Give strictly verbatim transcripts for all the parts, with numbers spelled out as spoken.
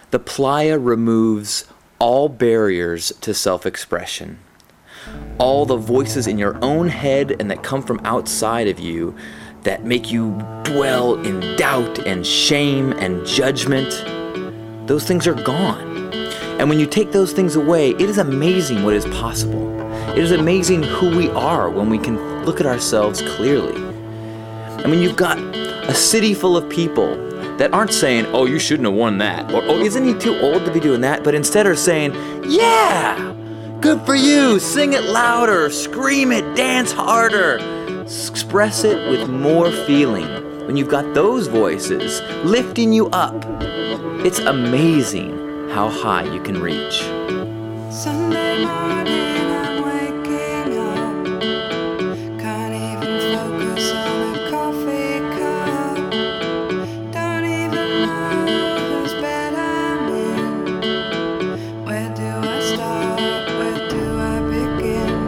The playa removes all barriers to self-expression. All the voices in your own head and that come from outside of you that make you dwell in doubt and shame and judgment, those things are gone. And when you take those things away, it is amazing what is possible. It is amazing who we are when we can look at ourselves clearly. And when you've got a city full of people that aren't saying, oh, you shouldn't have won that, or oh, isn't he too old to be doing that, but instead are saying, yeah, good for you, sing it louder, scream it, dance harder, express it with more feeling. When you've got those voices lifting you up, it's amazing how high you can reach. Sunday morning, I'm waking up. Can't even focus on a coffee cup. Don't even know whose bed I'm in. Where do I start? Where do I begin?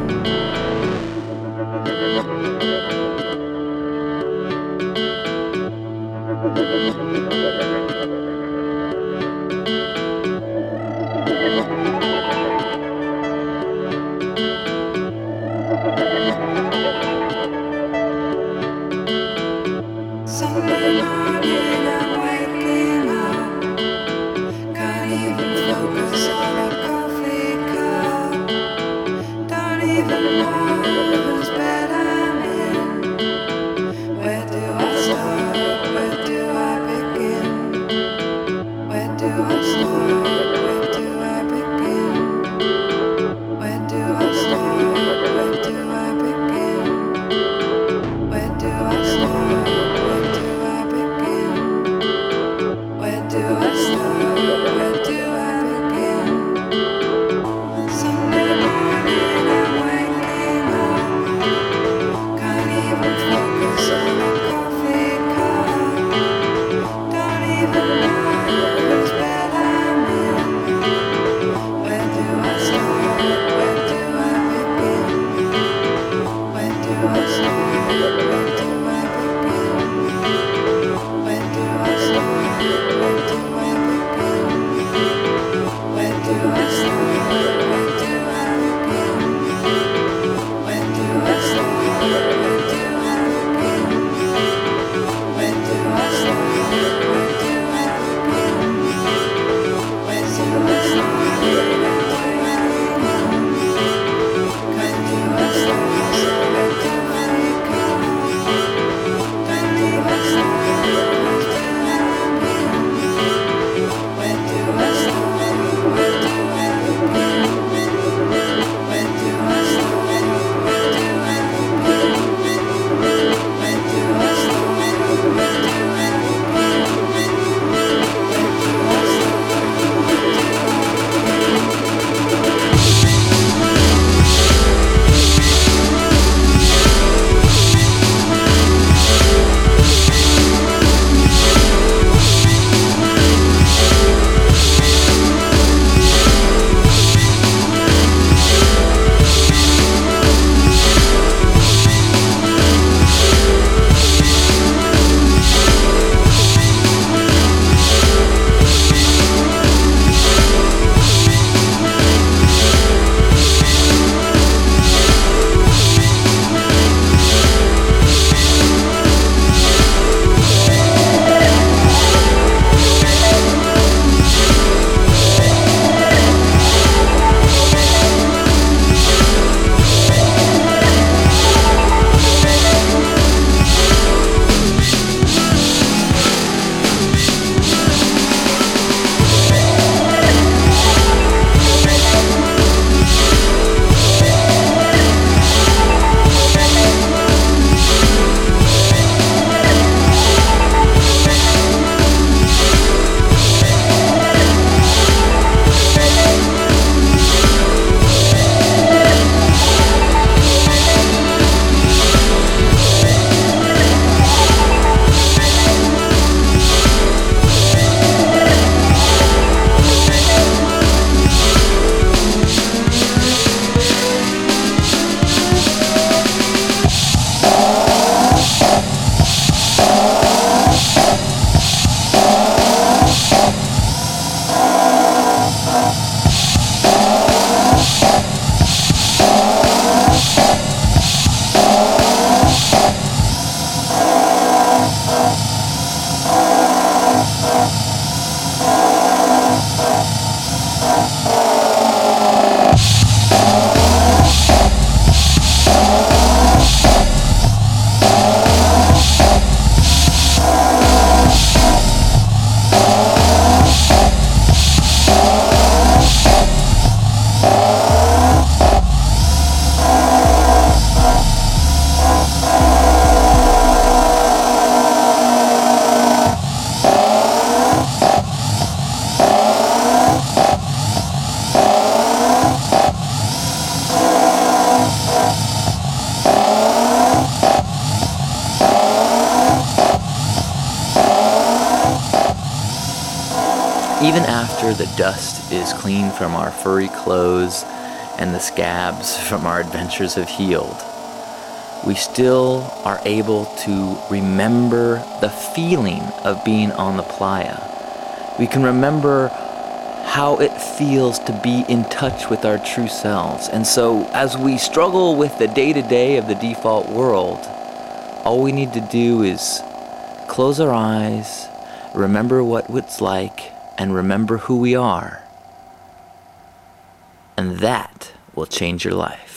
Even after the dust is cleaned from our furry clothes and the scabs from our adventures have healed, we still are able to remember the feeling of being on the playa. We can remember how it feels to be in touch with our true selves. And so as we struggle with the day-to-day of the default world, all we need to do is close our eyes, remember what it's like, and remember who we are. And that will change your life.